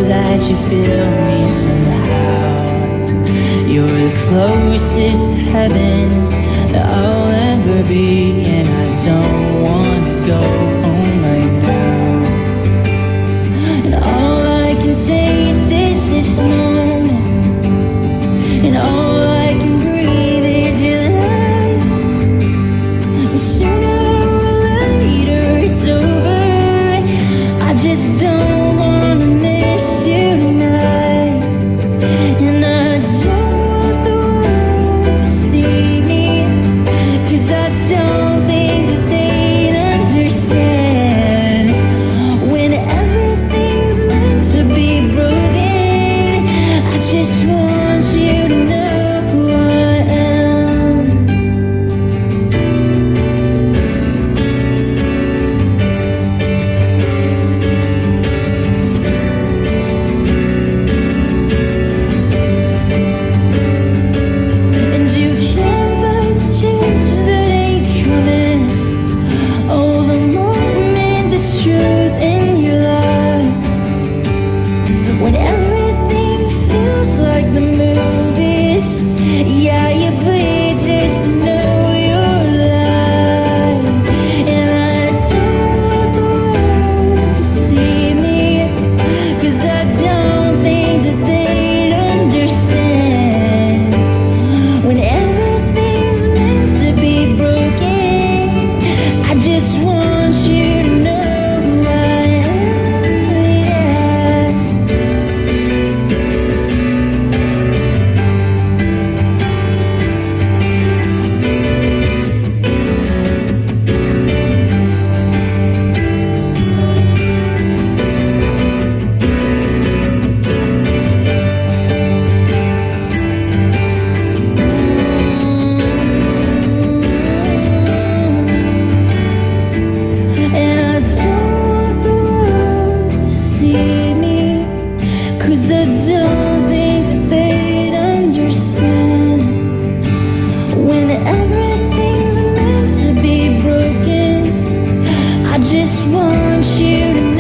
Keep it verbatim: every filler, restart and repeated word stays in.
that you feel me somehow. You're the closest to heaven that I'll ever be, and I don't wanna go home right now. And all I can taste is this moment, and all I can breathe is your light. And sooner or later it's over. I just don't wanna miss you tonight. And I don't want the world to see me, 'cause I don't think that they'd understand. When everything's meant to be broken, I just want you to know who I am. And you can't fight the change that ain't coming. Oh, the moment, the truth in your life. When everything feels like the movies, yeah, you bleed just to know you're alive. And I don't want the world to see me, 'cause I don't think that they'd understand. When everything's meant to be broken, I just want you to know who I am, yeah. And I don't want the world to see me, 'cause I don't think that they'd understand. When everything's meant to be broken, I just want you to